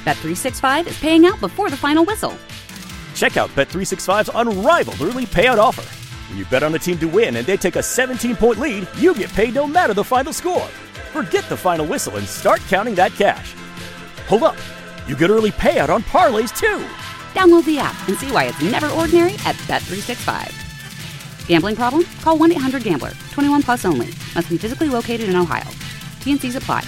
Bet365 is paying out before the final whistle. Check out Bet365's unrivaled early payout offer. When you bet on a team to win and they take a 17-point lead, you get paid no matter the final score. Forget the final whistle and start counting that cash. Hold up. You get early payout on parlays, too. Download the app and see why it's never ordinary at Bet365. Gambling problem? Call 1-800-GAMBLER. 21 plus only. Must be physically located in Ohio. T&Cs apply.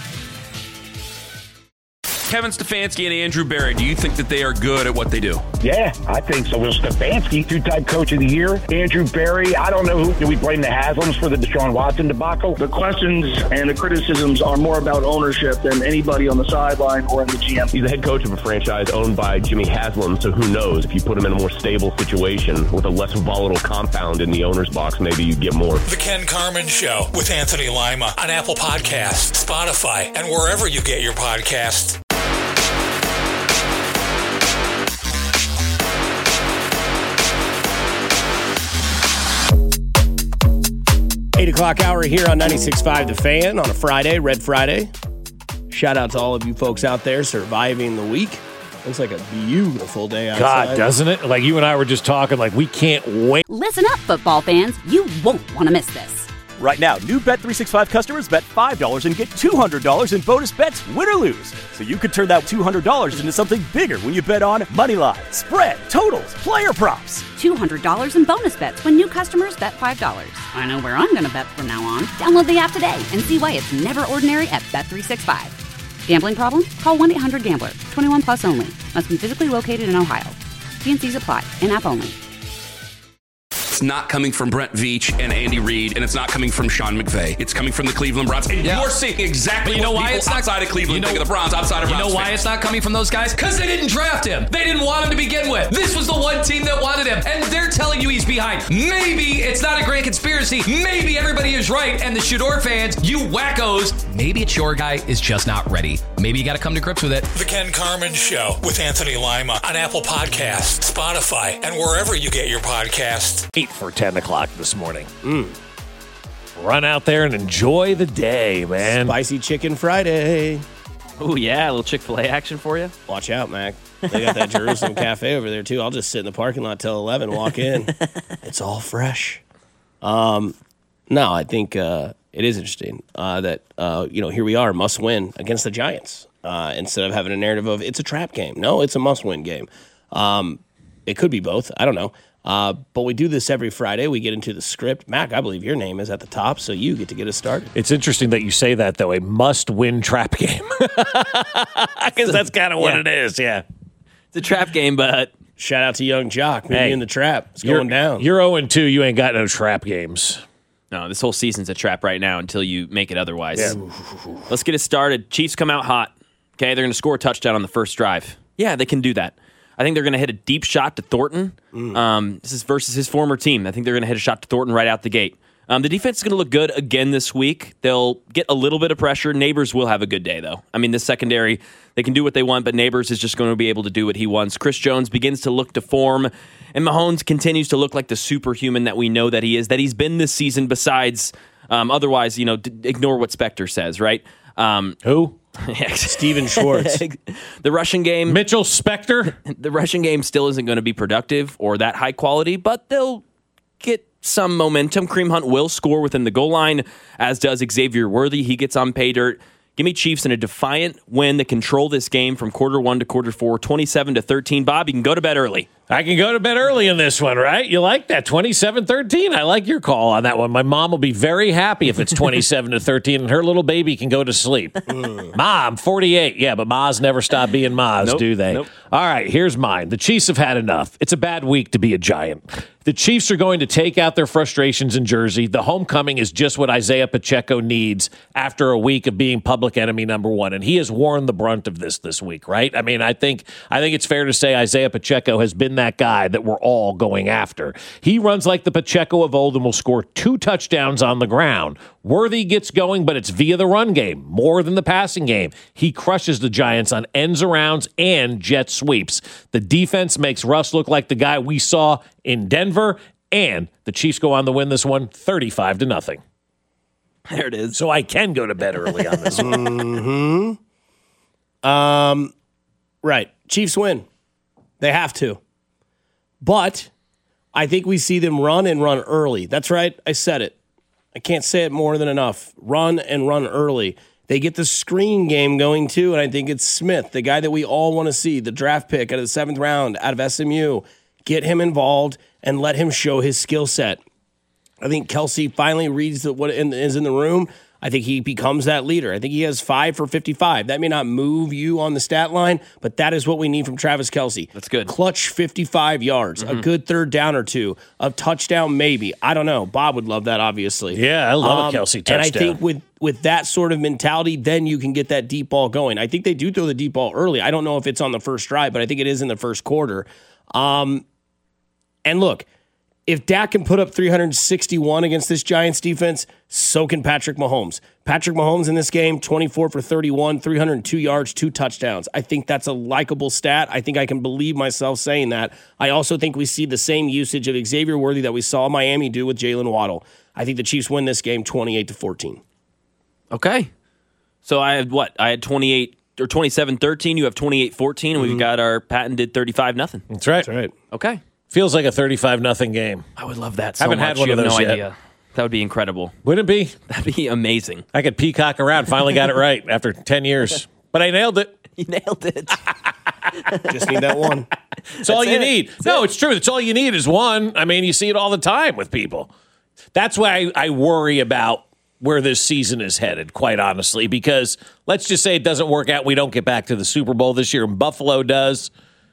Kevin Stefanski and Andrew Berry, do you think that they are good at what they do? Yeah, I think so. Well, Stefanski, two-time coach of the year. Andrew Berry, I don't know who. Do we blame the Haslams for the Deshaun Watson debacle? The questions and the criticisms are more about ownership than anybody on the sideline or in the GM. He's the head coach of a franchise owned by Jimmy Haslam, so who knows? If you put him in a more stable situation with a less volatile compound in the owner's box, maybe you get more. The Ken Carman Show with Anthony Lima on Apple Podcasts, Spotify, and wherever you get your podcasts. 8 o'clock hour here on 96.5 The Fan on a Friday, Red Friday. Shout out to all of you folks out there surviving the week. Looks like a beautiful day outside. God, doesn't it? Like you and I were just talking, like we can't wait. Listen up, football fans. You won't want to miss this. Right now, new Bet365 customers bet $5 and get $200 in bonus bets, win or lose. So you could turn that $200 into something bigger when you bet on moneyline, spread, totals, player props. $200 in bonus bets when new customers bet $5. I know where I'm going to bet from now on. Download the app today and see why it's never ordinary at Bet365. Gambling problem? Call 1-800-GAMBLER. 21 plus only. Must be physically located in Ohio. T&Cs apply. In-app only. It's not coming from Brent Veach and Andy Reid, and it's not coming from Sean McVay. It's coming from the Cleveland Browns. And you're seeing exactly what people outside of Cleveland think of the Browns, outside of Browns. You know why it's not coming from those guys? Because they didn't draft him. They didn't want him to begin with. This was the one team that wanted him, and they're telling you he's behind. Maybe it's not a grand conspiracy. Maybe everybody is right, and the Shador fans, you wackos, maybe it's your guy is just not ready. Maybe you got to come to grips with it. The Ken Carman Show with Anthony Lima on Apple Podcasts, Spotify, and wherever you get your podcasts. 8 for 10 o'clock this morning. Run out there and enjoy the day, man. Spicy Chicken Friday. Oh, yeah, a little Chick-fil-A action for you. Watch out, Mac. They got that Jerusalem Cafe over there, too. I'll just sit in the parking lot till 11, walk in. It's all fresh. No, I think it is interesting that, here we are, must win against the Giants. Instead of having a narrative of it's a trap game. No, it's a must-win game. It could be both. I don't know. But we do this every Friday. We get into the script. Mac, I believe your name is at the top, so you get to get us started. It's interesting that you say that, though, a must-win trap game. Because that's kind of what it is, yeah. It's a trap game, but... Shout out to Young Jock. Maybe in the trap. It's going down. You're 0-2. You ain't got no trap games. No, this whole season's a trap right now until you make it otherwise. Yeah. Let's get it started. Chiefs come out hot. Okay, they're going to score a touchdown on the first drive. Yeah, they can do that. I think they're going to hit a deep shot to Thornton. This is versus his former team. I think they're going to hit a shot to Thornton right out the gate. The defense is going to look good again this week. They'll get a little bit of pressure. Neighbors will have a good day, though. I mean, this secondary, they can do what they want, but Neighbors is just going to be able to do what he wants. Chris Jones begins to look to form, and Mahomes continues to look like the superhuman that we know that he is, that he's been this season besides, otherwise, ignore what Spectre says, right? Who? Steven Schwartz. The rushing game. Mitchell Spector. The rushing game still isn't going to be productive or that high quality, but they'll get some momentum. Kareem Hunt will score within the goal line, as does Xavier Worthy. He gets on pay dirt. Give me Chiefs in a defiant win that control this game from quarter 1 to quarter 4, 27-13. Bob, you can go to bed early. I can go to bed early in this one, right? You like that, 27-13. I like your call on that one. My mom will be very happy if it's 27-13 and her little baby can go to sleep. Mom, 48. Yeah, but Ma's never stop being Ma's, do they? Nope. All right, here's mine. The Chiefs have had enough. It's a bad week to be a Giant. The Chiefs are going to take out their frustrations in Jersey. The homecoming is just what Isaiah Pacheco needs after a week of being public enemy number one, and he has worn the brunt of this week, right? I mean, I think it's fair to say Isaiah Pacheco has been that guy that we're all going after. He runs like the Pacheco of old and will score 2 touchdowns on the ground. Worthy gets going, but it's via the run game more than the passing game. He crushes the Giants on ends arounds and jet sweeps. The defense makes Russ look like the guy we saw in Denver, and the Chiefs go on to win this one 35-0. There it is. So I can go to bed early on this one. Right. Chiefs win. They have to. But I think we see them run and run early. That's right. I said it. I can't say it more than enough. Run and run early. They get the screen game going too, and I think it's Smith, the guy that we all want to see, the draft pick out of the 7th round out of SMU. Get him involved and let him show his skill set. I think Kelsey finally reads what is in the room. I think he becomes that leader. I think he has 5 for 55. That may not move you on the stat line, but that is what we need from Travis Kelsey. That's good. Clutch 55 yards, a good third down or two, a touchdown maybe. I don't know. Bob would love that, obviously. Yeah, I love a Kelsey touchdown. And I think with that sort of mentality, then you can get that deep ball going. I think they do throw the deep ball early. I don't know if it's on the first drive, but I think it is in the first quarter. And look, if Dak can put up 361 against this Giants defense, so can Patrick Mahomes. Patrick Mahomes in this game, 24 for 31, 302 yards, 2 touchdowns. I think that's a likable stat. I think I can believe myself saying that. I also think we see the same usage of Xavier Worthy that we saw Miami do with Jalen Waddle. I think the Chiefs win this game 28-14. Okay. So I had what? I had 28 or 27-13. You have 28-14, and we've got our patented 35-0. That's right. That's right. Okay. Feels like a 35-0 game. I would love that so Haven't much. had one You of have those no yet. idea. That would be incredible. Wouldn't it be? That'd be amazing. I could peacock around. Finally got it right after 10 years. But I nailed it. You nailed it. Just need that one. That's all you need. It's true. That's all you need is one. I mean, you see it all the time with people. That's why I worry about where this season is headed, quite honestly, because let's just say it doesn't work out. We don't get back to the Super Bowl this year, and Buffalo does.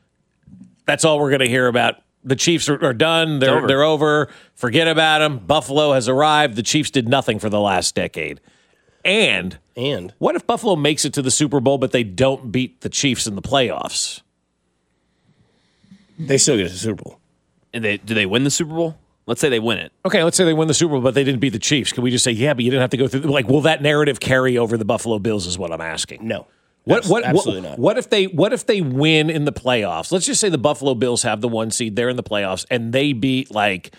That's all we're going to hear about. The Chiefs are done. They're over. Forget about them. Buffalo has arrived. The Chiefs did nothing for the last decade. And what if Buffalo makes it to the Super Bowl, but they don't beat the Chiefs in the playoffs? They still get to the Super Bowl. And do they win the Super Bowl? Let's say they win it. Okay, let's say they win the Super Bowl, but they didn't beat the Chiefs. Can we just say, yeah, but you didn't have to go through? Like, will that narrative carry over the Buffalo Bills? Is what I'm asking. No. Absolutely not. What if they win in the playoffs? Let's just say the Buffalo Bills have the 1 seed. They're in the playoffs, and they beat, like,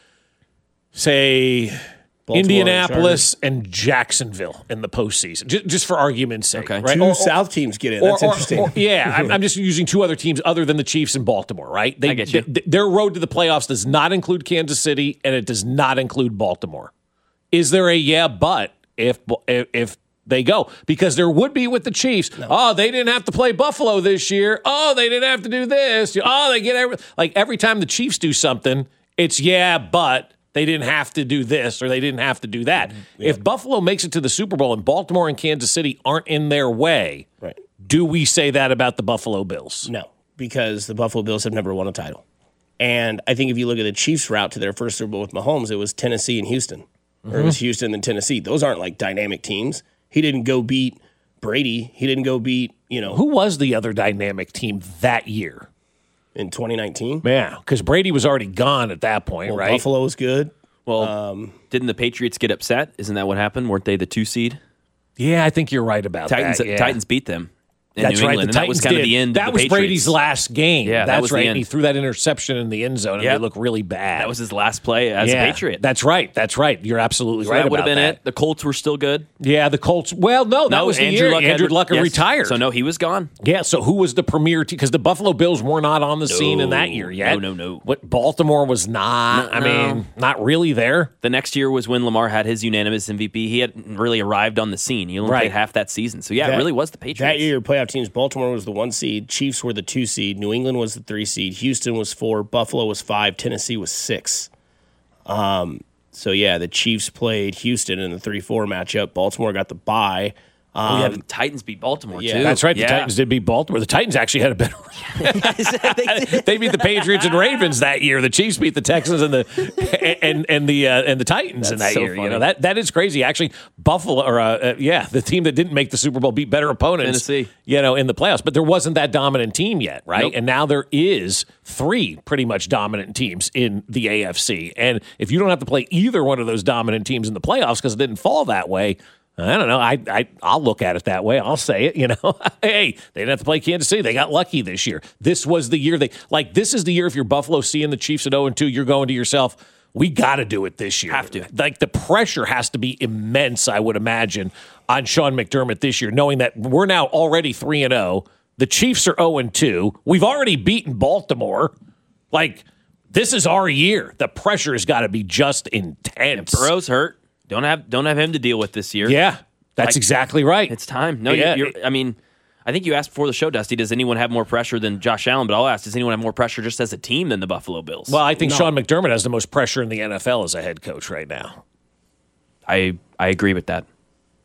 say, Baltimore, Indianapolis and Jacksonville in the postseason, just for argument's sake. Okay. Right? Two South teams get in. That's interesting. I'm just using 2 other teams other than the Chiefs and Baltimore, right? I get you. Their road to the playoffs does not include Kansas City, and it does not include Baltimore. Is there a but if they go? Because there would be with the Chiefs. No. Oh, they didn't have to play Buffalo this year. Oh, they didn't have to do this. Oh, they get every time the Chiefs do something, it's but they didn't have to do this or they didn't have to do that. Yeah. If Buffalo makes it to the Super Bowl and Baltimore and Kansas City aren't in their way, right? Do we say that about the Buffalo Bills? No, because the Buffalo Bills have never won a title. And I think if you look at the Chiefs' route to their first Super Bowl with Mahomes, it was Tennessee and Houston. Or it was Houston and Tennessee. Those aren't like dynamic teams. He didn't go beat Brady. He didn't go beat, Who was the other dynamic team that year? In 2019? Yeah, because Brady was already gone at that point, right? Buffalo was good. Well, didn't the Patriots get upset? Isn't that what happened? Weren't they the 2 seed? Yeah, I think you're right about that. Yeah. Titans beat them. That's New right. England, and that was kind of the end. That was Brady's last game. Yeah, that's right. The end. He threw that interception in the end zone, and they looked really bad. That was his last play as a Patriot. That's right. You're absolutely right. That would have been it. The Colts were still good. Yeah, the Colts. Well, no, that was the year Andrew Luck retired. So no, he was gone. Yeah. So who was the premier team? Because the Buffalo Bills were not on the scene in that year yet. No. What Baltimore was not. I mean, not really there. The next year was when Lamar had his unanimous MVP. He hadn't really arrived on the scene. He only played half that season. So it really was the Patriots. That year, playoff teams. Baltimore was the 1 seed. Chiefs were the 2 seed. New England was the 3 seed. Houston was 4. Buffalo was 5. Tennessee was 6. The Chiefs played Houston in the 3-4 matchup. Baltimore got the bye. The Titans beat Baltimore, too. That's right. The Titans did beat Baltimore. The Titans actually had a better They beat the Patriots and Ravens that year. The Chiefs beat the Texans and the Titans in that year. Funny. That is crazy. Actually, Buffalo, the team that didn't make the Super Bowl beat better opponents, Tennessee. In the playoffs. But there wasn't that dominant team yet, right? Nope. And now there is 3 pretty much dominant teams in the AFC. And if you don't have to play either one of those dominant teams in the playoffs because it didn't fall that way, I don't know. I'll look at it that way. I'll say it, Hey, they didn't have to play Kansas City. They got lucky this year. This was the year this is the year if you're Buffalo seeing the Chiefs at 0-2, you're going to yourself, we got to do it this year. Have to. Like the pressure has to be immense, I would imagine, on Sean McDermott this year, knowing that we're now already 3-0. The Chiefs are 0-2. We've already beaten Baltimore. Like, this is our year. The pressure has got to be just intense. Burrow's hurt. Don't have him to deal with this year. Yeah, that's exactly right. It's time. No, Yeah. I mean, I think you asked before the show, Dusty, does anyone have more pressure than Josh Allen? But I'll ask, does anyone have more pressure just as a team than the Buffalo Bills? Well, I think Sean McDermott has the most pressure in the NFL as a head coach right now. I agree with that.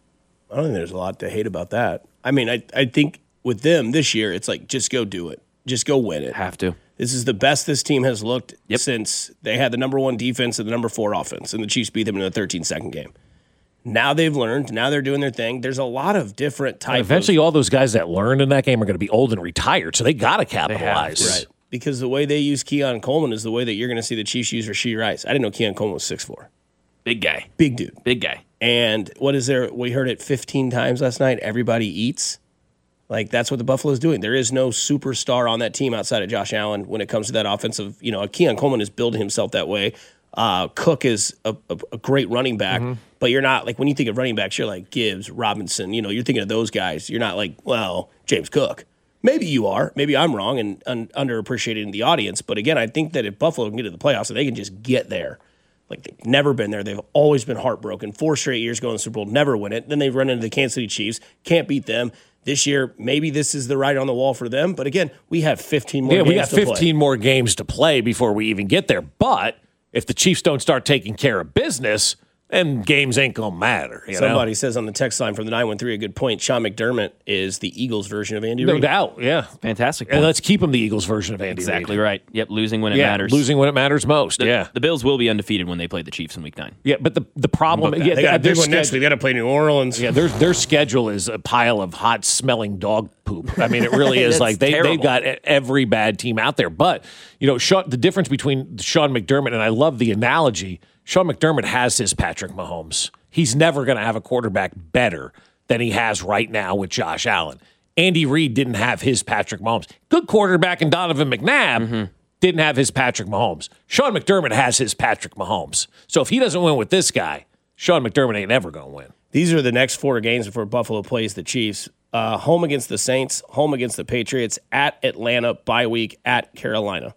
I don't think there's a lot to hate about that. I mean, I think with them this year, it's like, just go do it. Just go win it. Have to. This is the best this team has looked since they had the number 1 defense and the number 4 offense, and the Chiefs beat them in the 13-second game. Now they've learned. Now they're doing their thing. There's a lot of different types. Eventually, all those guys that learned in that game are going to be old and retired, so they got to capitalize. Right. Because the way they use Keon Coleman is the way that you're going to see the Chiefs use Rashee Rice. I didn't know Keon Coleman was 6'4". Big guy. Big dude. Big guy. And what is there? We heard it 15 times last night. Everybody eats. Like, that's what the Buffalo's doing. There is no superstar on that team outside of Josh Allen when it comes to that offensive. You know, Keon Coleman is building himself that way. Cook is a great running back, but you're not, like, when you think of running backs, you're like Gibbs, Robinson. You know, you're thinking of those guys. You're not like, well, James Cook. Maybe you are. Maybe I'm wrong and underappreciated in the audience. But again, I think that if Buffalo can get to the playoffs, if they can just get there. Like, they've never been there. They've always been heartbroken. 4 straight years going to the Super Bowl, never win it. Then they run into the Kansas City Chiefs, can't beat them. This year, maybe this is the writing on the wall for them. But again, we have 15 more games to play. We got 15 more games to play before we even get there. But if the Chiefs don't start taking care of business, then games ain't going to matter. Somebody says on the text line from the 913, a good point, Sean McDermott is the Eagles version of Andy Reid. No doubt, yeah. Fantastic point. And let's keep him the Eagles version of Andy Reid. Exactly right. Yep, losing when it matters. Losing when it matters most, The Bills will be undefeated when they play the Chiefs in Week 9. Yeah, but the problem... They got a big one next week. They got to play New Orleans. Yeah, their schedule is a pile of hot-smelling dog poop. I mean, it really is. Like, they've got every bad team out there. But, you know, the difference between Sean McDermott, and I love the analogy, Sean McDermott has his Patrick Mahomes. He's never going to have a quarterback better than he has right now with Josh Allen. Andy Reid didn't have his Patrick Mahomes. Good quarterback in Donovan McNabb didn't have his Patrick Mahomes. Sean McDermott has his Patrick Mahomes. So if he doesn't win with this guy, Sean McDermott ain't ever going to win. These are the next 4 games before Buffalo plays the Chiefs. Home against the Saints, home against the Patriots, at Atlanta, bye week, at Carolina.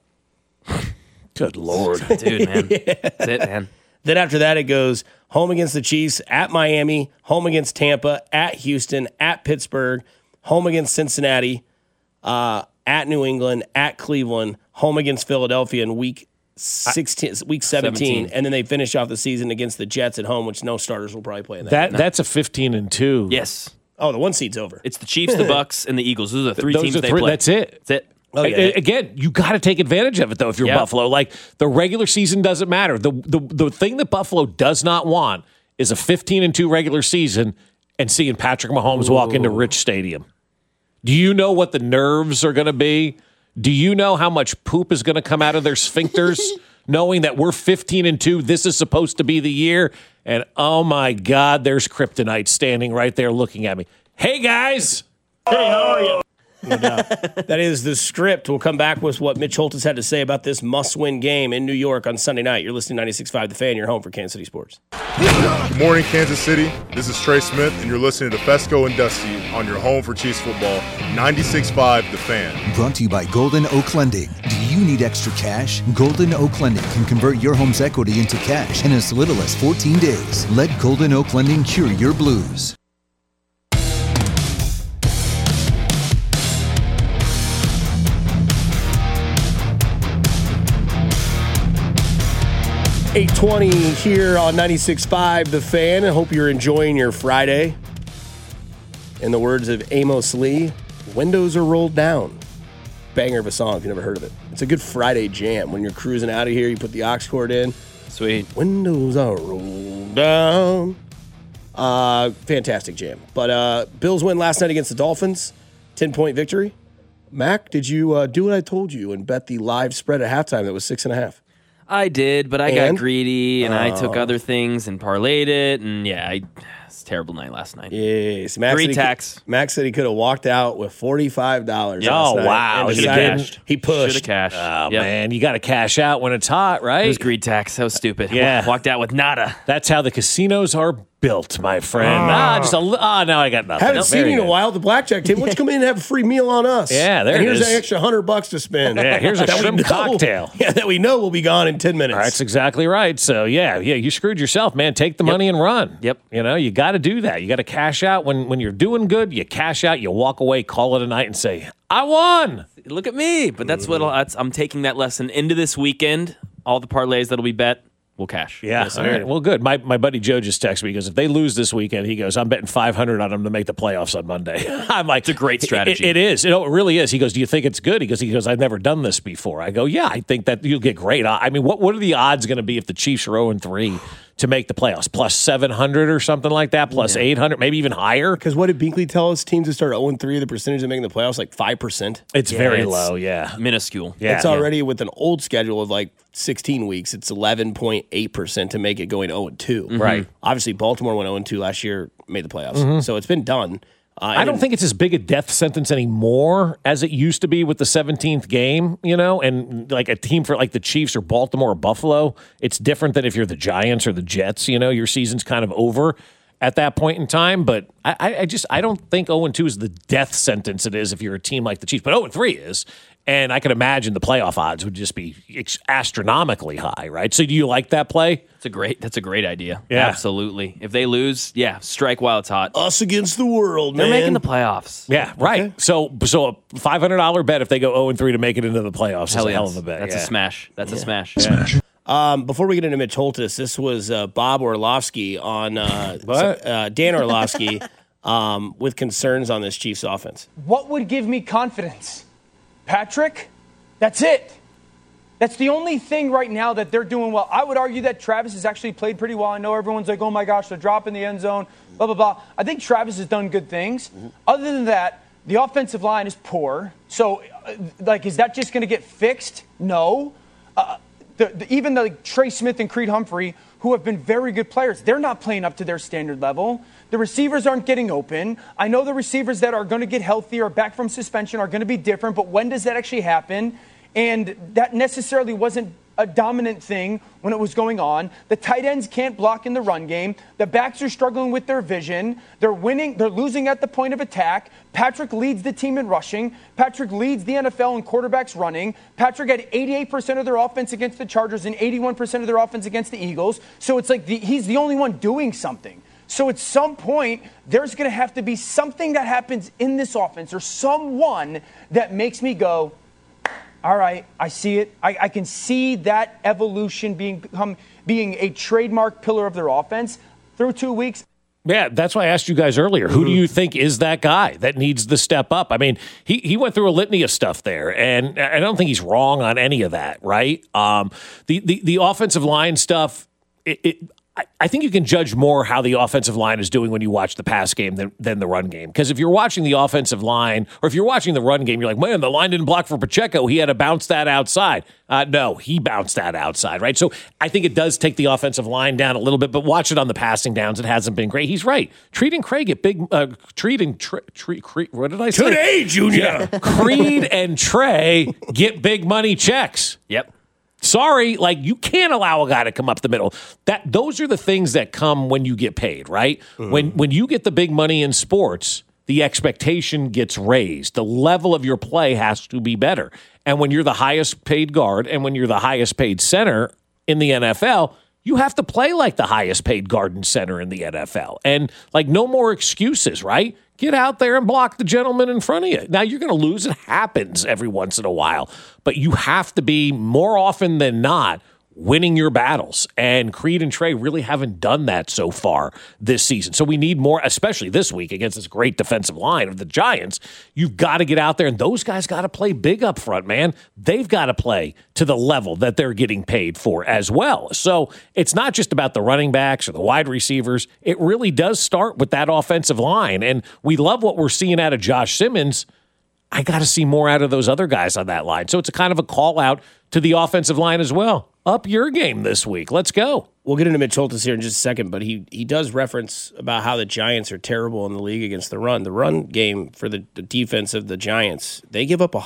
Good Lord. Dude, man. That's it, man. Then after that, it goes home against the Chiefs, at Miami, home against Tampa, at Houston, at Pittsburgh, home against Cincinnati, at New England, at Cleveland, home against Philadelphia in week 17, and then they finish off the season against the Jets at home, which no starters will probably play in that. That's a 15-2. Yes. Oh, the 1 seed's over. It's the Chiefs, the Bucks, and the Eagles. Those are the 3 teams they play. That's it. That's it. Oh, yeah. Again, you got to take advantage of it, though, if you're Buffalo. Like, the regular season doesn't matter. The thing that Buffalo does not want is a 15-2 regular season and seeing Patrick Mahomes walk into Rich Stadium. Do you know what the nerves are going to be? Do you know how much poop is going to come out of their sphincters knowing that we're 15-2, this is supposed to be the year, and oh, my God, there's Kryptonite standing right there looking at me. Hey, guys. Hey, how are you? No doubt. That is the script. We'll come back with what Mitch Holthus had to say about this must-win game in New York on Sunday night. You're listening to 96.5 The Fan. You're home for Kansas City Sports. Good morning, Kansas City. This is Trey Smith, and you're listening to Fesco and Dusty on your home for Chiefs football, 96.5 The Fan. Brought to you by Golden Oak Lending. Do you need extra cash? Golden Oak Lending can convert your home's equity into cash in as little as 14 days. Let Golden Oak Lending cure your blues. 8:20 here on 96.5 The Fan. I hope you're enjoying your Friday. In the words of Amos Lee, windows are rolled down. Banger of a song if you've never heard of it. It's a good Friday jam. When you're cruising out of here, you put the aux cord in. Sweet. Windows are rolled down. Fantastic jam. But Bills win last night against the Dolphins. 10-point victory. Mac, did you do what I told you and bet the live spread at halftime that was 6.5? I did, but I got greedy, and I took other things and parlayed it, and It's a terrible night last night. Yes. Max said he could have walked out with $45 last night. Wow. And Should have cashed. He pushed. Should have cashed. Oh, man, you got to cash out when it's hot, right? It was greed tax. That was stupid. Yeah. Walked out with nada. That's how the casinos are built, my friend. Now I got nothing. Haven't seen you in a while at the blackjack table. Why don't you come in and have a free meal on us? Yeah, there and it here's is. an extra $100 to spend. Yeah, here's a shrimp cocktail. Yeah, that we know will be gone in 10 minutes. That's exactly right. So, yeah, you screwed yourself, man. Take the money and run. Yep. You got to do that. You got to cash out. When you're doing good, you cash out, you walk away, call it a night, and say, I won. Look at me. But that's what I'm taking that lesson into this weekend. All the parlays that'll be bet, we'll cash. Yeah. All right. Well, good. My buddy Joe just texted me because if they lose this weekend, he goes, I'm betting 500 on them to make the playoffs on Monday. I'm like, it's a great strategy. It is. It really is. He goes, do you think it's good? He goes, I've never done this before. I go, yeah, I think that you'll get great. I mean, what are the odds going to be if the Chiefs are 0-3 to make the playoffs? Plus 700 or something like that, plus 800, maybe even higher. Because what did Binkley tell us? Teams that start 0-3, the percentage of making the playoffs, like 5%. It's very low, yeah. Minuscule. Yeah, it's already with an old schedule of like 16 weeks, it's 11.8% to make it going 0-2. Right. Obviously, Baltimore went 0-2 last year, made the playoffs. So it's been done. I don't think it's as big a death sentence anymore as it used to be with the 17th game, and like a team for like the Chiefs or Baltimore or Buffalo, it's different than if you're the Giants or the Jets, your season's kind of over at that point in time. But I don't think 0-2 is the death sentence it is if you're a team like the Chiefs, but 0-3 is. And I can imagine the playoff odds would just be astronomically high, right? So do you like that play? That's a great idea. Yeah. Absolutely. If they lose, strike while it's hot. Us against the world, They're man. making the playoffs. Yeah, right. Okay. So a $500 bet if they go 0-3 to make it into the playoffs is a hell of a bet. That's a smash. That's a smash. Before we get into Mitch Holtis, this was Bob Orlovsky on Dan Orlovsky with concerns on this Chiefs offense. What would give me confidence? Patrick? That's it. That's the only thing right now that they're doing well. I would argue that Travis has actually played pretty well. I know everyone's like, oh my gosh, they're dropping the end zone, blah, blah, blah. I think Travis has done good things. Other than that, the offensive line is poor. So, is that just going to get fixed? No. Even Trey Smith and Creed Humphrey, who have been very good players, they're not playing up to their standard level. The receivers aren't getting open. I know the receivers that are going to get healthy or back from suspension are going to be different, but when does that actually happen? And that necessarily wasn't a dominant thing when it was going on. The tight ends can't block in the run game. The backs are struggling with their vision. They're losing at the point of attack. Patrick leads the team in rushing. Patrick leads the NFL in quarterbacks running. Patrick had 88% of their offense against the Chargers and 81% of their offense against the Eagles. So it's like he's the only one doing something. So at some point, there's going to have to be something that happens in this offense or someone that makes me go, all right, I see it. I can see that evolution being a trademark pillar of their offense through 2 weeks. Yeah, that's why I asked you guys earlier. Who do you think is that guy that needs the step up? I mean, he went through a litany of stuff there, and I don't think he's wrong on any of that, right? The offensive line stuff, I think you can judge more how the offensive line is doing when you watch the pass game than the run game. Because if you're watching the offensive line, or if you're watching the run game, you're like, man, the line didn't block for Pacheco. He had to bounce that outside. No, he bounced that outside, right? So I think it does take the offensive line down a little bit, but watch it on the passing downs. It hasn't been great. He's right. Treat and Craig get big. Creed, what did I say? Today, Junior. Yeah. Creed and Trey get big money checks. Yep. Sorry, you can't allow a guy to come up the middle. Those are the things that come when you get paid, right? When you get the big money in sports, the expectation gets raised. The level of your play has to be better. And when you're the highest paid guard and when you're the highest paid center in the NFL, you have to play like the highest paid guard and center in the NFL. And no more excuses, right? Get out there and block the gentleman in front of you. Now, you're going to lose. It happens every once in a while. But you have to be, more often than not, winning your battles. And Creed and Trey really haven't done that so far this season. So we need more, especially this week against this great defensive line of the Giants. You've got to get out there, and those guys got to play big up front, man. They've got to play to the level that they're getting paid for as well. So it's not just about the running backs or the wide receivers. It really does start with that offensive line. And we love what we're seeing out of Josh Simmons. I got to see more out of those other guys on that line. So it's a kind of a call out to the offensive line as well. Up your game this week. Let's go. we'll get into Mitch Holthus here in just a second, but he does reference about how the Giants are terrible in the league against the run. The run game for the defense of the Giants, they give up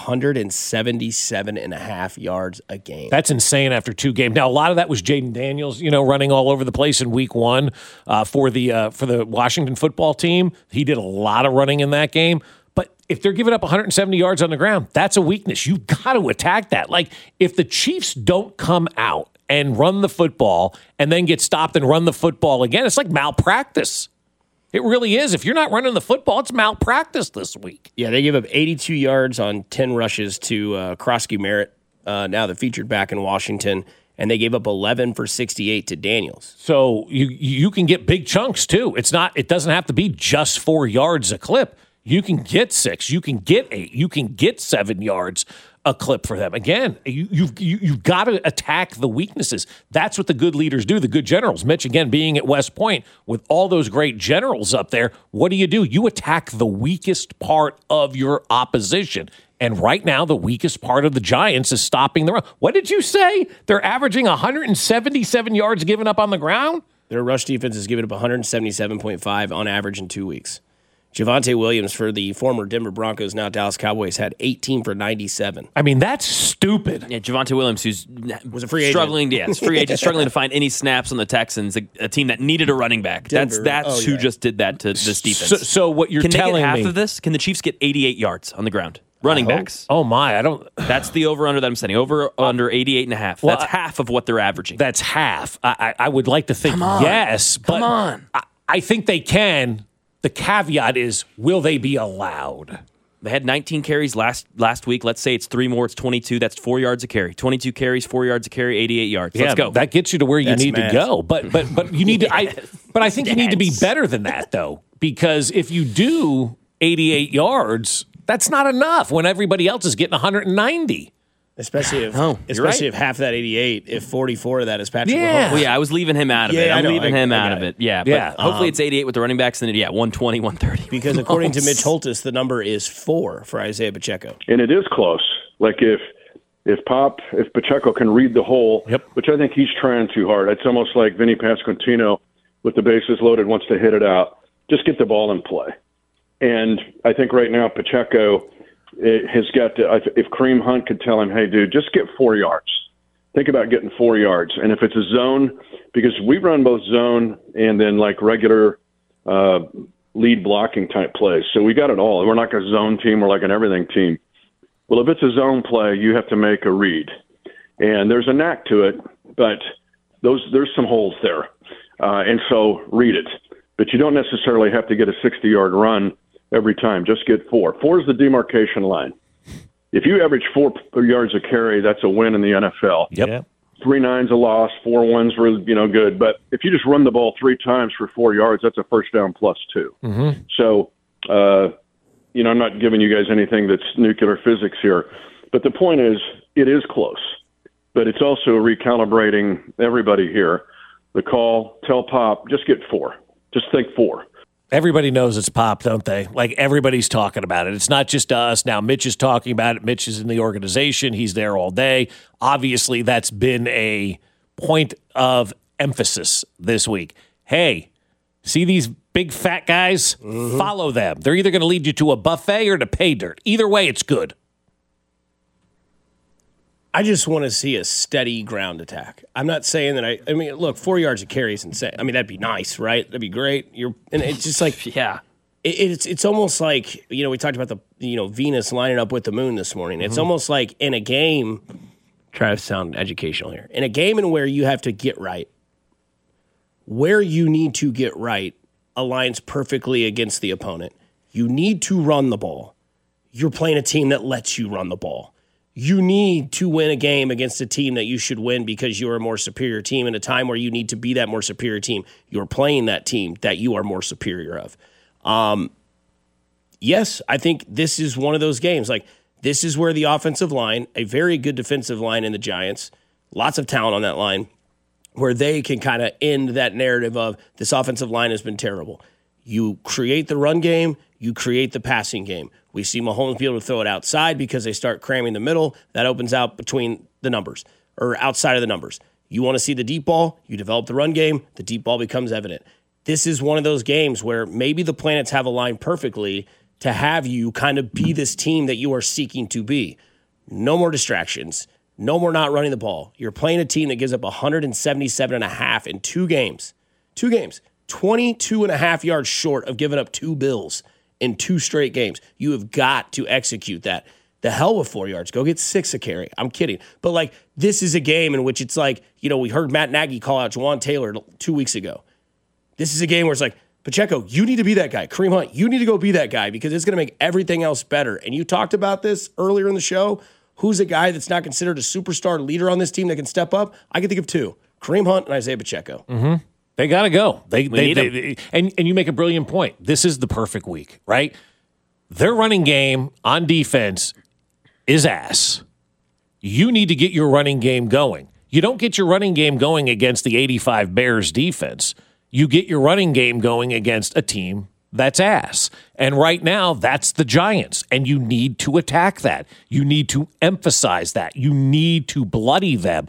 177.5 yards a game. That's insane after 2 games. Now, a lot of that was Jaden Daniels, running all over the place in week 1 for the Washington football team. He did a lot of running in that game. But if they're giving up 170 yards on the ground, that's a weakness. You've got to attack that. Like, if the Chiefs don't come out and run the football and then get stopped and run the football again, it's like malpractice. It really is. If you're not running the football, it's malpractice this week. Yeah, they give up 82 yards on 10 rushes to Krosky Merritt, now the featured back in Washington, and they gave up 11 for 68 to Daniels. So you can get big chunks too. It doesn't have to be just 4 yards a clip. You can get 6, you can get 8, you can get 7 yards a clip for them. Again, you've got to attack the weaknesses. That's what the good leaders do, the good generals. Mitch, again, being at West Point with all those great generals up there, what do? You attack the weakest part of your opposition. And right now, the weakest part of the Giants is stopping the run. What did you say? They're averaging 177 yards given up on the ground? Their rush defense is giving up 177.5 on average in 2 weeks. Javonte Williams for the former Denver Broncos, now Dallas Cowboys, had 18 for 97. I mean, that's stupid. Yeah, Javonte Williams, was a free agent. Free agent, struggling to find any snaps on the Texans, a team that needed a running back. That's who just did that to this defense. So what you're telling me... Can they get half of this? Can the Chiefs get 88 yards on the ground? Running backs. Oh, my. I don't... That's the over-under that I'm setting. Over-under 88.5. Well, that's half of what they're averaging. That's half. I would like to think yes, but Come on. I think they can... The caveat is, will they be allowed? They had 19 carries last week. Let's say it's 3 more. It's 22. That's 4 yards a carry. 22 carries, 4 yards a carry, 88 yards. Let's go. That gets you to where you need to go. But you need to. But I think you need to be better than that, though, because if you do 88 yards, that's not enough when everybody else is getting 190. Especially if half that 88, if 44 of that is Patrick Mahomes. Mahomes. Well, I was leaving him out of it. I'm leaving him out of it. Yeah, but hopefully it's 88 with the running backs, and then 120, 130. Because according to Mitch Holthus, the number is 4 for Isaiah Pacheco. And it is close. Like if Pacheco can read the hole, which I think he's trying too hard. It's almost like Vinny Pasquantino with the bases loaded wants to hit it out. Just get the ball in play. And I think right now Pacheco has got to, if Kareem Hunt could tell him, hey, dude, just get 4 yards. Think about getting 4 yards. And if it's a zone, because we run both zone and then like regular lead blocking type plays. So we got it all. We're not a zone team. We're like an everything team. Well, if it's a zone play, you have to make a read. And there's a knack to it, but there's some holes there. And so read it. But you don't necessarily have to get a 60-yard run every time. Just get 4. 4 is the demarcation line. If you average 4 yards a carry, that's a win in the NFL. Yep. 3 9's a loss, 4 1's were good. But if you just run the ball 3 times for 4 yards, that's a first down +2. Mm-hmm. So, I'm not giving you guys anything that's nuclear physics here. But the point is, it is close. But it's also recalibrating everybody here. The call, tell Pop, just get 4. Just think 4. Everybody knows it's Pop, don't they? Like, everybody's talking about it. It's not just us. Now, Mitch is talking about it. Mitch is in the organization. He's there all day. Obviously, that's been a point of emphasis this week. Hey, see these big fat guys? Mm-hmm. Follow them. They're either going to lead you to a buffet or to pay dirt. Either way, it's good. I just want to see a steady ground attack. I'm not saying that I mean, look, 4 yards of carry is insane. I mean, that'd be nice, right? That'd be great. And it's just like, yeah, it's almost like, we talked about the, Venus lining up with the moon this morning. It's almost like in a game, try to sound educational here, in a game in where you have to get right, where you need to get right aligns perfectly against the opponent. You need to run the ball. You're playing a team that lets you run the ball. You need to win a game against a team that you should win because you're a more superior team in a time where you need to be that more superior team. You're playing that team that you are more superior of. Yes, I think this is one of those games. Like, this is where the offensive line, a very good defensive line in the Giants, lots of talent on that line, where they can kind of end that narrative of this offensive line has been terrible. You create the run game, you create the passing game. We see Mahomes be able to throw it outside because they start cramming the middle. That opens out between the numbers or outside of the numbers. You want to see the deep ball, you develop the run game, the deep ball becomes evident. This is one of those games where maybe the planets have aligned perfectly to have you kind of be this team that you are seeking to be. No more distractions. No more not running the ball. You're playing a team that gives up 177.5 in 2 games. 2 games. 22.5 yards short of giving up 2 Bills in 2 straight games. You have got to execute that. The hell with 4 yards. Go get 6 a carry. I'm kidding. But, like, this is a game in which it's like, you know, we heard Matt Nagy call out Juwan Taylor 2 weeks ago. This is a game where it's like, Pacheco, you need to be that guy. Kareem Hunt, you need to go be that guy because it's going to make everything else better. And you talked about this earlier in the show. Who's a guy that's not considered a superstar leader on this team that can step up? I can think of 2. Kareem Hunt and Isaiah Pacheco. Mm-hmm. They got to go. And you make a brilliant point. This is the perfect week, right? Their running game on defense is ass. You need to get your running game going. You don't get your running game going against the 85 Bears defense. You get your running game going against a team that's ass. And right now, that's the Giants. And you need to attack that. You need to emphasize that. You need to bloody them.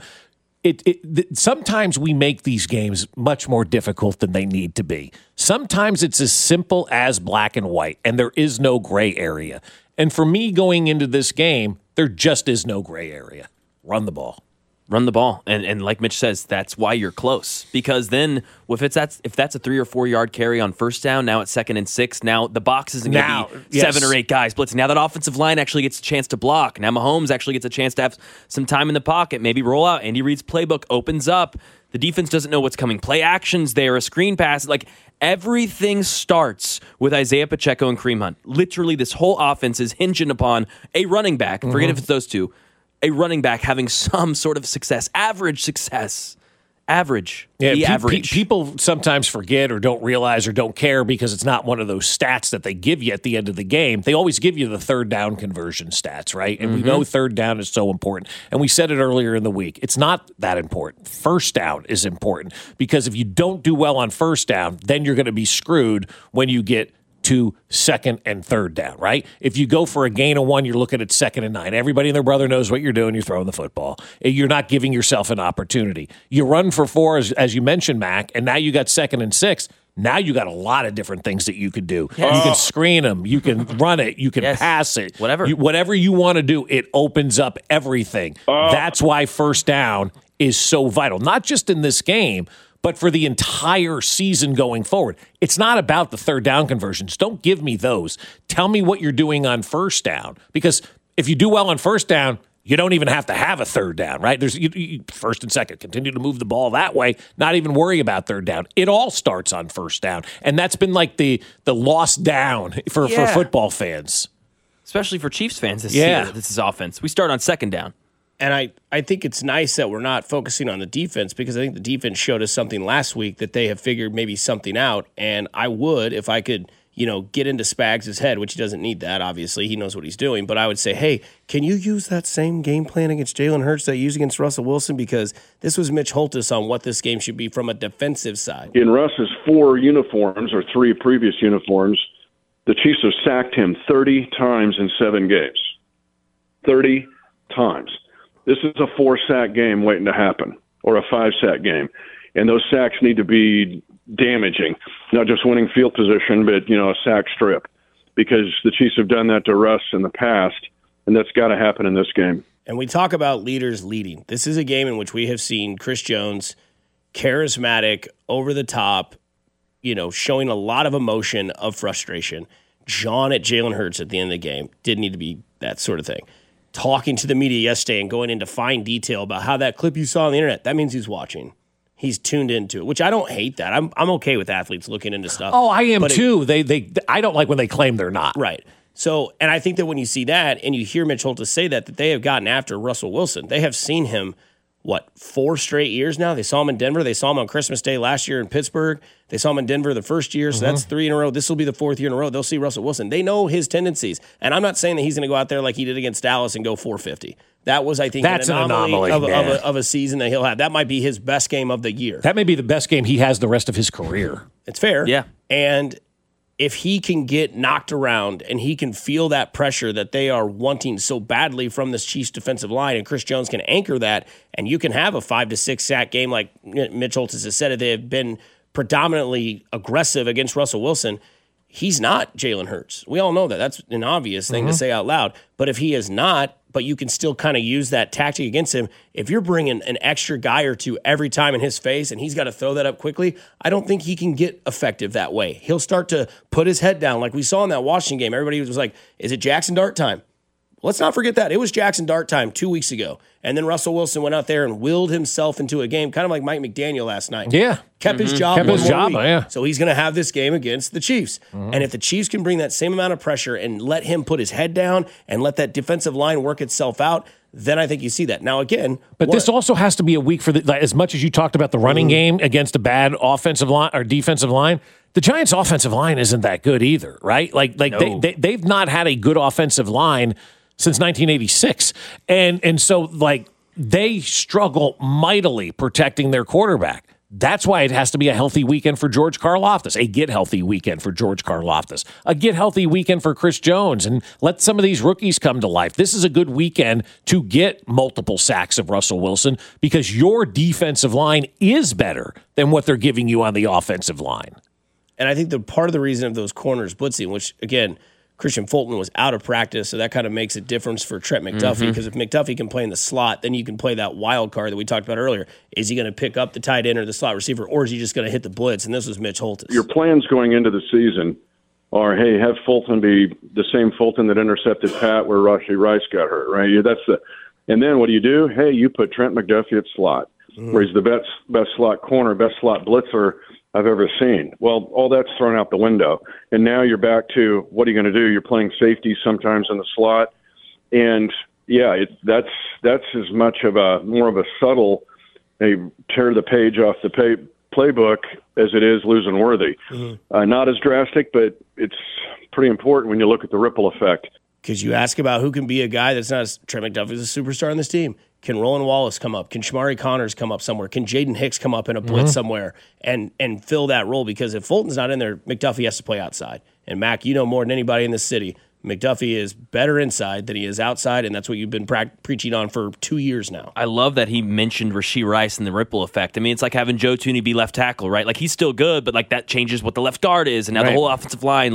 Sometimes we make these games much more difficult than they need to be. Sometimes it's as simple as black and white, and there is no gray area. And for me going into this game, there just is no gray area. Run the ball. Run the ball. And like Mitch says, that's why you're close. Because then if that's a 3 or 4 yard carry on first down, now it's 2nd and 6. Now the box isn't going to be 7 or 8 guys blitzing. Now that offensive line actually gets a chance to block. Now Mahomes actually gets a chance to have some time in the pocket, maybe roll out. Andy Reid's playbook opens up. The defense doesn't know what's coming. Play actions there, a screen pass. Like, everything starts with Isaiah Pacheco and Kareem Hunt. Literally, this whole offense is hinging upon a running back. Forget if it's those 2. A running back having some sort of success, average success. Average. Yeah, average. People sometimes forget or don't realize or don't care because it's not one of those stats that they give you at the end of the game. They always give you the third down conversion stats, right? And we know third down is so important. And we said it earlier in the week. It's not that important. First down is important because if you don't do well on first down, then you're going to be screwed when you get to 2nd and 3rd down, right? If you go for a gain of 1, you're looking at 2nd and 9. Everybody and their brother knows what you're doing. You're throwing the football. You're not giving yourself an opportunity. You run for 4, as you mentioned, Mac, and now you got 2nd and 6. Now you got a lot of different things that you could do. Yes. You can screen them. You can run it. You can pass it. Whatever you want to do, it opens up everything. That's why first down is so vital, not just in this game, but for the entire season going forward. It's not about the third down conversions. Don't give me those. Tell me what you're doing on first down. Because if you do well on first down, you don't even have to have a third down, right? There's first and second. Continue to move the ball that way. Not even worry about third down. It all starts on first down. And that's been like the lost down for football fans. Especially for Chiefs fans this year. This is offense. We start on 2nd down. And I think it's nice that we're not focusing on the defense because I think the defense showed us something last week that they have figured maybe something out. And I would, if I could, get into Spags' head, which he doesn't need that, obviously. He knows what he's doing. But I would say, hey, can you use that same game plan against Jalen Hurts that you used against Russell Wilson? Because this was Mitch Holthus on what this game should be from a defensive side. In Russ's 4 uniforms, or 3 previous uniforms, the Chiefs have sacked him 30 times in 7 games. 30 times. This is a 4-sack game waiting to happen, or a 5-sack game. And those sacks need to be damaging, not just winning field position, but, a sack strip. Because the Chiefs have done that to Russ in the past, and that's got to happen in this game. And we talk about leaders leading. This is a game in which we have seen Chris Jones, charismatic, over the top, showing a lot of emotion, of frustration. John at Jalen Hurts at the end of the game didn't need to be that sort of thing. Talking to the media yesterday and going into fine detail about how that clip you saw on the internet, that means he's watching. He's tuned into it, which I don't hate that. I'm okay with athletes looking into stuff. Oh, I am too. I don't like when they claim they're not. Right. So, and I think that when you see that and you hear Mitch Holthus say that they have gotten after Russell Wilson. They have seen him, 4 straight years now? They saw him in Denver. They saw him on Christmas Day last year in Pittsburgh. They saw him in Denver the first year, so that's 3 in a row. This will be the 4th year in a row. They'll see Russell Wilson. They know his tendencies. And I'm not saying that he's going to go out there like he did against Dallas and go 450. That was, I think, that's an anomaly of a season that he'll have. That might be his best game of the year. That may be the best game he has the rest of his career. It's fair. Yeah. And if he can get knocked around and he can feel that pressure that they are wanting so badly from this Chiefs defensive line, and Chris Jones can anchor that, and you can have a 5 to 6 sack game like Mitch Holthus has said. They have been predominantly aggressive against Russell Wilson. He's not Jalen Hurts. We all know that. That's an obvious thing to say out loud. But if he is not, but you can still kind of use that tactic against him, if you're bringing an extra guy or two every time in his face and he's got to throw that up quickly, I don't think he can get effective that way. He'll start to put his head down like we saw in that Washington game. Everybody was like, is it Jackson Dart time? Let's not forget that. It was Jackson Dart time 2 weeks ago. And then Russell Wilson went out there and willed himself into a game, kind of like Mike McDaniel last night. Yeah. Kept his job. Kept his job, yeah. So he's going to have this game against the Chiefs. And if the Chiefs can bring that same amount of pressure and let him put his head down and let that defensive line work itself out, then I think you see that. Now, again. But this also has to be a week for as much as you talked about the running game against a bad offensive line or defensive line, the Giants' offensive line isn't that good either, right? No. They've not had a good offensive line since 1986. And so, they struggle mightily protecting their quarterback. That's why it has to be a healthy weekend for George Karlaftis, a get healthy weekend for George Karlaftis, a get healthy weekend for Chris Jones, and let some of these rookies come to life. This is a good weekend to get multiple sacks of Russell Wilson because your defensive line is better than what they're giving you on the offensive line. And I think the part of the reason of those corners blitzing, which, again, Christian Fulton was out of practice, so that kind of makes a difference for Trent McDuffie, because if McDuffie can play in the slot, then you can play that wild card that we talked about earlier. Is he going to pick up the tight end or the slot receiver, or is he just going to hit the blitz? And this was Mitch Holthus. Your plans going into the season are, hey, have Fulton be the same Fulton that intercepted Pat where Rashee Rice got hurt, right? And then what do? Hey, you put Trent McDuffie at slot, where he's the best slot corner, best slot blitzer I've ever seen. Well, all that's thrown out the window. And now you're back to, what are you going to do? You're playing safety sometimes in the slot. And, that's as much of more of a subtle, tear the page off the playbook as it is losing Worthy. Not as drastic, but it's pretty important when you look at the ripple effect. Because you ask about who can be a guy that's not Trent McDuffie's a superstar on this team. Can Roland Wallace come up? Can Shamari Connors come up somewhere? Can Jaden Hicks come up in a blitz somewhere and fill that role? Because if Fulton's not in there, McDuffie has to play outside. And, Mac, you know more than anybody in this city, McDuffie is better inside than he is outside, and that's what you've been preaching on for 2 years now. I love that he mentioned Rashee Rice and the ripple effect. I mean, it's like having Joe Thuney be left tackle, right? Like, he's still good, but, that changes what the left guard is, and now the whole offensive line,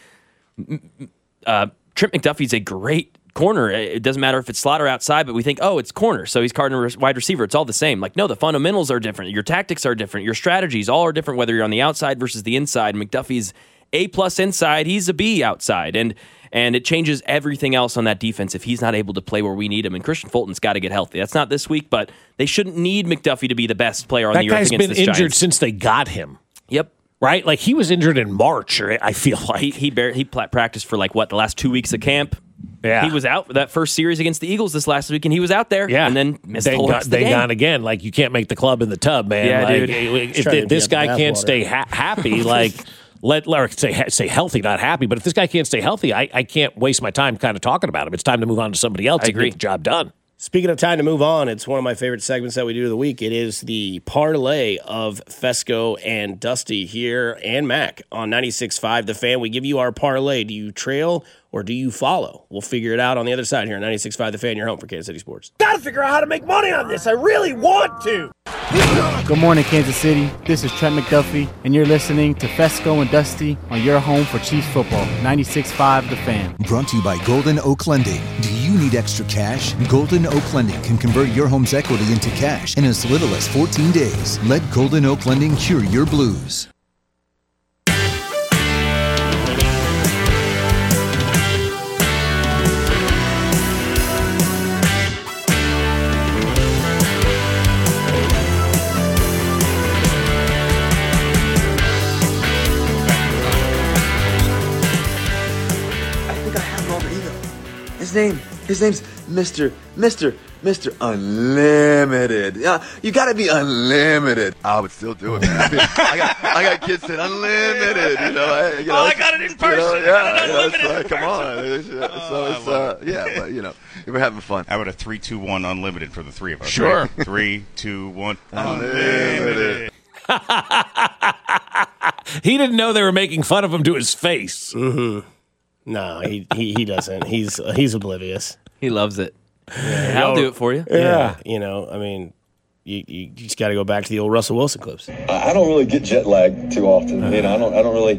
Trent McDuffie's a great corner. It doesn't matter if it's slot or outside, but we think, it's corner, so he's carding wide receiver. It's all the same. No, the fundamentals are different. Your tactics are different. Your strategies all are different, whether you're on the outside versus the inside. McDuffie's A+ inside. He's a B outside. And it changes everything else on that defense if he's not able to play where we need him. And Christian Fulton's got to get healthy. That's not this week, but they shouldn't need McDuffie to be the best player on the earth against this Giants. That guy's been injured since they got him. Yep. Right? He was injured in March, I feel like. He practiced for the last 2 weeks of camp. Yeah. He was out for that first series against the Eagles this last week, and he was out there. Yeah. And then missed the whole rest of the game. They gone again. You can't make the club in the tub, man. Yeah, dude. If this guy can't stay happy, say healthy, not happy, but if this guy can't stay healthy, I can't waste my time kind of talking about him. It's time to move on to somebody else to get the job done. Speaking of time to move on, it's one of my favorite segments that we do of the week. It is the parlay of Fesco and Dusty here and Mac on 96.5 The Fan. We give you our parlay. Do you trail or do you follow? We'll figure it out on the other side here on 96.5 The Fan, your home for Kansas City sports. Got to figure out how to make money on this. I really want to. Good morning, Kansas City. This is Trent McDuffie, and you're listening to Fesco and Dusty on your home for Chiefs football, 96.5 The Fan. Brought to you by Golden Oak Lending. Do you need extra cash? Golden Oak Lending can convert your home's equity into cash in as little as 14 days. Let Golden Oak Lending cure your blues. His name's Mr. Unlimited. Yeah, you got to be unlimited. I would still do it. I got kids saying unlimited. I got it in person. Come on. So we're having fun. How about a 3, 2, 1 unlimited for the three of us? Sure. Right? 3, 2, 1 unlimited. He didn't know they were making fun of him to his face. Mm-hmm. No, he doesn't. He's oblivious. He loves it. Yeah, I'll do it for you. Yeah. You know, I mean, you just got to go back to the old Russell Wilson clips. I don't really get jet lag too often. You know, I don't really.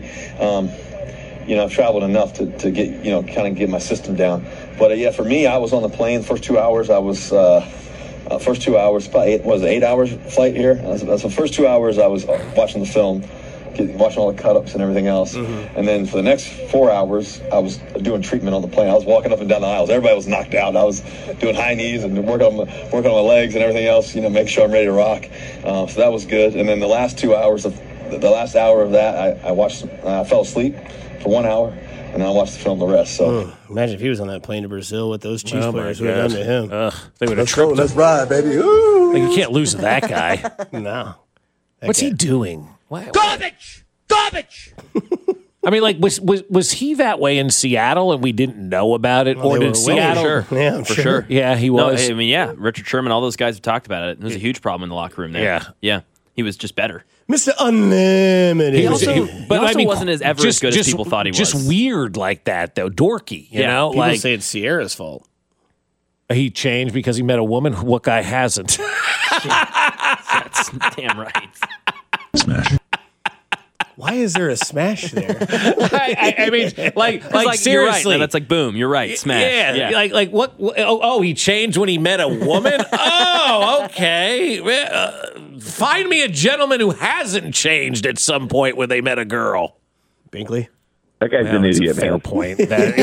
I've traveled enough to get, kind of get my system down. But yeah, for me, I was on the plane. First 2 hours, I was. First 2 hours, probably 8 hours flight here. That's the first 2 hours I was watching the film, watching all the cut-ups and everything else. Mm-hmm. And then for the next 4 hours, I was doing treatment on the plane. I was walking up and down the aisles. Everybody was knocked out. I was doing high knees and working on my legs and everything else, make sure I'm ready to rock. So that was good. And then the last 2 hours the last hour of that, I fell asleep for 1 hour. And I watched the film the rest. So imagine if he was on that plane to Brazil, what those Chiefs players would have done to him. They would have Let's tripped go, him. let's ride, baby. Ooh. Like, you can't lose to that guy. No. What's he doing? Garbage! Garbage! I mean, like, was he that way in Seattle and we didn't know about it? Well, or they did were Seattle? winning. Yeah, I'm for sure. sure. Yeah, he was. No, I mean, yeah, Richard Sherman, all those guys have talked about it. It was a huge problem in the locker room there. Yeah. Yeah. He was just better. Mr. Unlimited. He also wasn't as good as people thought he was. Just weird like that, though. Dorky, you know? People like say it's Sierra's fault. He changed because he met a woman. What guy hasn't? That's damn right. Smash. Why is there a smash there? I mean, like seriously, you're right. No, that's like boom. You're right. Smash. Yeah. Like what? Oh, he changed when he met a woman. Oh, okay. Find me a gentleman who hasn't changed at some point when they met a girl. Binkley. That guy's an That's a idiot, fair man. point.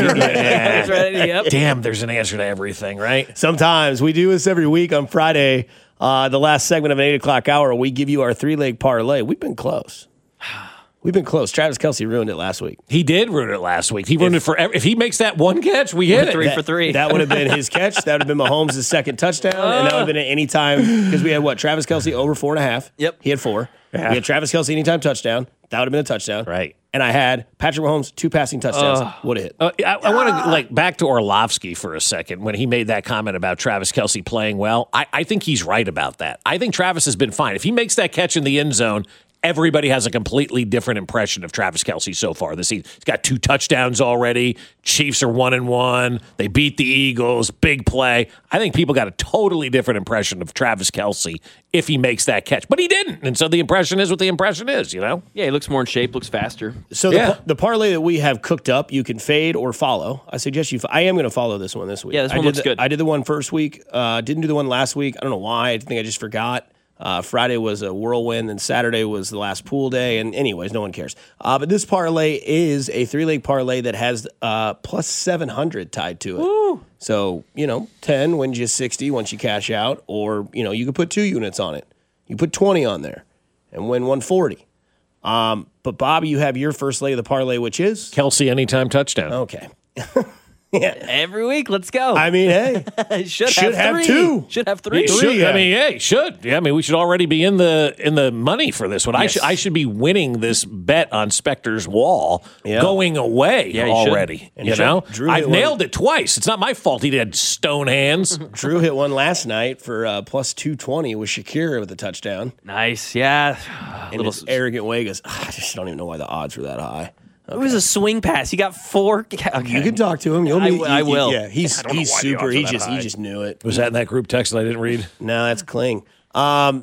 Yep. Damn, there's an answer to everything, right? Sometimes we do this every week on Friday. The last segment of an 8 o'clock hour, we give you our 3-leg parlay. We've been close. We've been close. Travis Kelce ruined it last week. He did ruin it last week. He ruined it for if he makes that one catch, we hit it. 3 for 3. That would have been his catch. That would have been Mahomes' second touchdown. And that would have been at any time because we had Travis Kelce over 4.5. Yep. He had 4. Yeah. We had Travis Kelce anytime touchdown. That would have been a touchdown. Right. And I had Patrick Mahomes 2 passing touchdowns. Would have hit. I want to back to Orlovsky for a second when he made that comment about Travis Kelce playing well. I think he's right about that. I think Travis has been fine. If he makes that catch in the end zone, everybody has a completely different impression of Travis Kelce so far this season. He's got 2 touchdowns already. Chiefs are 1-1. They beat the Eagles. Big play. I think people got a totally different impression of Travis Kelce if he makes that catch. But he didn't. And so the impression is what the impression is, you know? Yeah, he looks more in shape, looks faster. So the parlay that we have cooked up, you can fade or follow. I suggest you. I am going to follow this one this week. Yeah, this one looks good. I did the one first week. Didn't do the one last week. I don't know why. I think I just forgot. Friday was a whirlwind, and Saturday was the last pool day. And anyways, no one cares. But this parlay is a 3-leg parlay that has plus 700 tied to it. Woo. So 10 wins you 60 once you cash out, or you could put 2 units on it. You put 20 on there and win 140. But Bobby, you have your first leg of the parlay, which is Kelce anytime touchdown. Okay. Yeah. Every week, let's go. I mean, hey, should have 3. 2. Should have 3. Should. I mean, yeah, should. Yeah, I mean, we should already be in the money for this one. Yes. I should be winning this bet on Specter's wall going away already. And you know, Drew I've hit nailed it twice. It's not my fault he had stone hands. Drew hit one last night for plus 220 with Shakira with a touchdown. Nice, yeah. And his arrogant way goes, I just don't even know why the odds were that high. Okay. It was a swing pass. He got 4. Okay. You can talk to him. I will. Yeah, he's super. He just knew it. Was that in that group text that I didn't read? No, that's Kling. So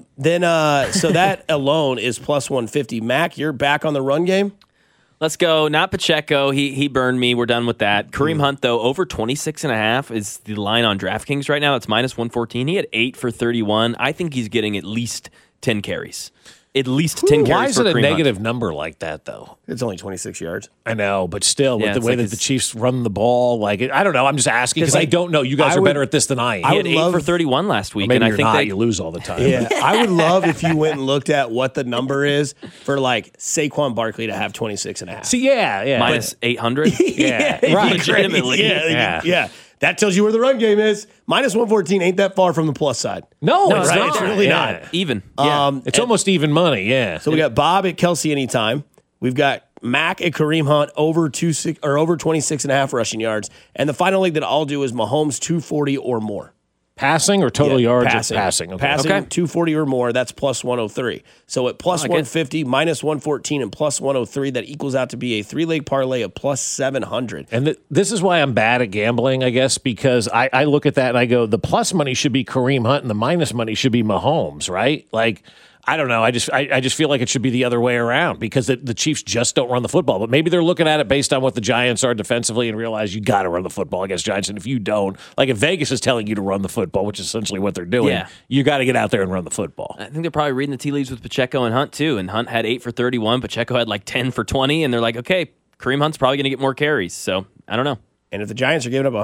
that alone is plus 150. Mac, you're back on the run game. Let's go. Not Pacheco. He burned me. We're done with that. Kareem Hunt, though, over 26.5 is the line on DraftKings right now. It's minus 114. He had 8 for 31. I think he's getting at least 10 carries. At least 10 carries. Why is it a Kareem negative Hunt. number like that, though? It's only 26 yards. I know, but still, with the it's way like that the Chiefs run the ball, I don't know. I'm just asking because I don't know. You guys are better at this than I am. He had 8 for 31 last week, Or maybe and I you're think not. You lose all the time. Yeah, I would love if you went and looked at what the number is for Saquon Barkley to have 26.5. See, yeah, minus 800. Yeah, right. Legitimately, yeah. That tells you where the run game is. Minus 114 ain't that far from the plus side. No, it's right? not. It's really not. Even. Yeah. It's almost even money, yeah. So we got Bob at Kelce anytime. We've got Mac at Kareem Hunt over 26.5 rushing yards. And the final leg that I'll do is Mahomes 240 or more. Passing or total yards? Passing. Okay. Passing 240 or more, that's plus 103. So at plus 150, minus 114, and plus 103, that equals out to be a three-leg parlay of plus 700. And this is why I'm bad at gambling, I guess, because I look at that and I go, the plus money should be Kareem Hunt and the minus money should be Mahomes, right? Like, I don't know. I just feel like it should be the other way around because the Chiefs just don't run the football. But maybe they're looking at it based on what the Giants are defensively and realize you got to run the football against Giants. And if you don't, like if Vegas is telling you to run the football, which is essentially what they're doing, you got to get out there and run the football. I think they're probably reading the tea leaves with Pacheco and Hunt too. And Hunt had 8 for 31. Pacheco had like 10 for 20. And they're like, okay, Kareem Hunt's probably going to get more carries. So I don't know. And if the Giants are giving up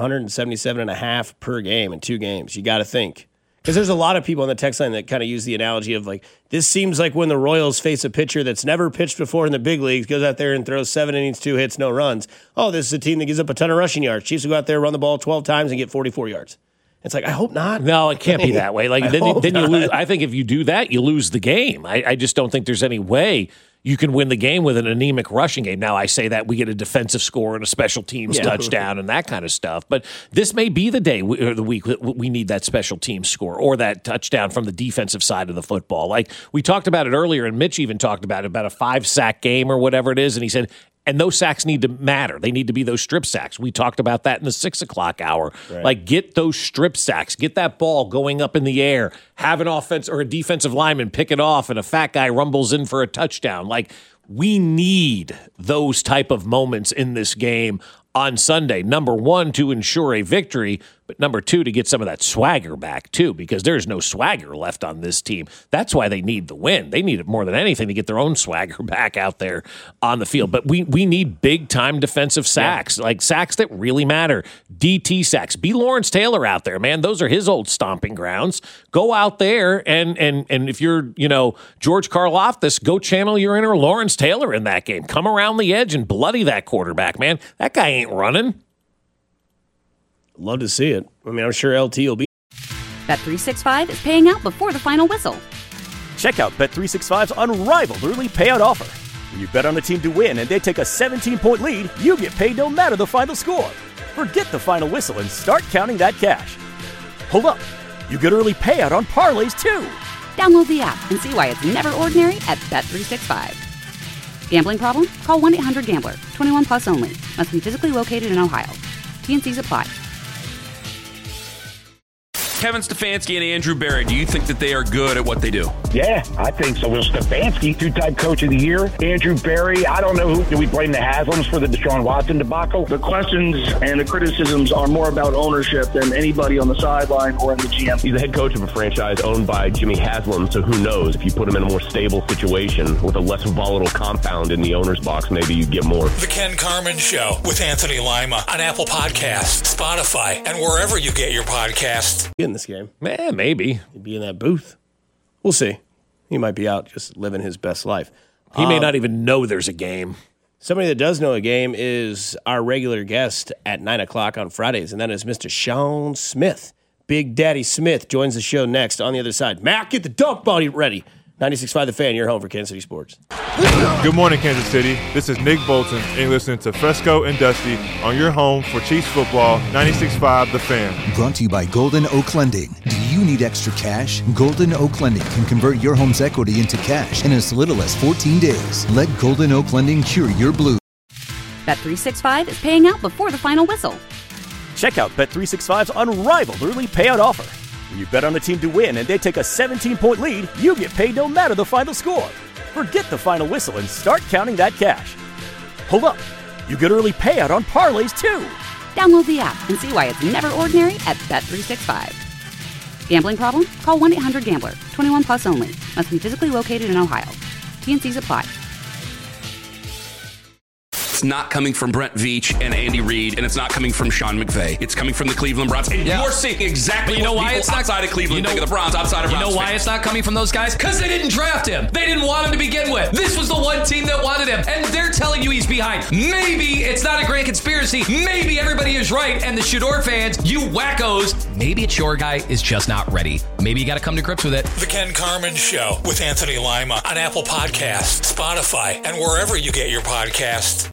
177.5 per game in 2 games, you got to think. Because there's a lot of people on the text line that kind of use the analogy of like, this seems like when the Royals face a pitcher that's never pitched before in the big leagues, goes out there and throws 7 innings, 2 hits, no runs. Oh, this is a team that gives up a ton of rushing yards. Chiefs will go out there, run the ball 12 times and get 44 yards. It's like, I hope not. No, it can't be that way. Like then you lose. I think if you do that, you lose the game. I just don't think there's any way you can win the game with an anemic rushing game. Now, I say that we get a defensive score and a special teams touchdown and that kind of stuff. But this may be the day or the week that we need that special teams score or that touchdown from the defensive side of the football. Like we talked about it earlier, and Mitch even talked about it, about a 5-sack game or whatever it is. And he said, and those sacks need to matter. They need to be those strip sacks. We talked about that in the 6 o'clock hour. Right. Like, get those strip sacks. Get that ball going up in the air. Have an offense or a defensive lineman pick it off, and a fat guy rumbles in for a touchdown. Like, we need those type of moments in this game on Sunday. Number 1, to ensure a victory, but number 2, to get some of that swagger back, too, because there's no swagger left on this team. That's why they need the win. They need it more than anything to get their own swagger back out there on the field. But we need big-time defensive sacks, like sacks that really matter. DT sacks. Be Lawrence Taylor out there, man. Those are his old stomping grounds. Go out there, and if you're, George Karlaftis, go channel your inner Lawrence Taylor in that game. Come around the edge and bloody that quarterback, man. That guy ain't running. Love to see it. I mean, I'm sure LT will be. Bet365 is paying out before the final whistle. Check out Bet365's unrivaled early payout offer. When you bet on a team to win and they take a 17-point lead, you get paid no matter the final score. Forget the final whistle and start counting that cash. Hold up. You get early payout on parlays, too. Download the app and see why it's never ordinary at Bet365. Gambling problem? Call 1-800-GAMBLER. 21 plus only. Must be physically located in Ohio. T&Cs apply. Kevin Stefanski and Andrew Berry, do you think that they are good at what they do? Yeah, I think so. Well, Stefanski, 2-time coach of the year. Andrew Berry, I don't know who. Do we blame the Haslams for the Deshaun Watson debacle? The questions and the criticisms are more about ownership than anybody on the sideline or in the GM. He's the head coach of a franchise owned by Jimmy Haslam, so who knows? If you put him in a more stable situation with a less volatile compound in the owner's box, maybe you get more. The Ken Carman Show with Anthony Lima on Apple Podcasts, Spotify, and wherever you get your podcasts. In this game. Maybe. He'd be in that booth. We'll see. He might be out just living his best life. He may not even know there's a game. Somebody that does know a game is our regular guest at 9 o'clock on Fridays, and that is Mr. Sean Smith. Big Daddy Smith joins the show next on the other side. Matt, get the dunk body ready. 96.5 The Fan, your home for Kansas City sports. Good morning, Kansas City. This is Nick Bolton, and you're listening to Fesco and Dusty on your home for Chiefs football, 96.5 The Fan. Brought to you by Golden Oak Lending. Do you need extra cash? Golden Oak Lending can convert your home's equity into cash in as little as 14 days. Let Golden Oak Lending cure your blues. Bet365 is paying out before the final whistle. Check out Bet365's unrivaled early payout offer. When you bet on a team to win and they take a 17-point lead, you get paid no matter the final score. Forget the final whistle and start counting that cash. Hold up. You get early payout on parlays, too. Download the app and see why it's never ordinary at Bet365. Gambling problem? Call 1-800-GAMBLER. 21 plus only. Must be physically located in Ohio. T&Cs apply. It's not coming from Brent Veach and Andy Reid, and it's not coming from Sean McVay. It's coming from the Cleveland Browns. And you're seeing exactly what people outside of Cleveland think of the Browns, outside of Browns. You know why it's not coming from those guys? Because they didn't draft him. They didn't want him to begin with. This was the one team that wanted him, and they're telling you he's behind. Maybe it's not a grand conspiracy. Maybe everybody is right, and the Shador fans, you wackos, maybe it's your guy is just not ready. Maybe you got to come to grips with it. The Ken Carman Show with Anthony Lima on Apple Podcasts, Spotify, and wherever you get your podcasts.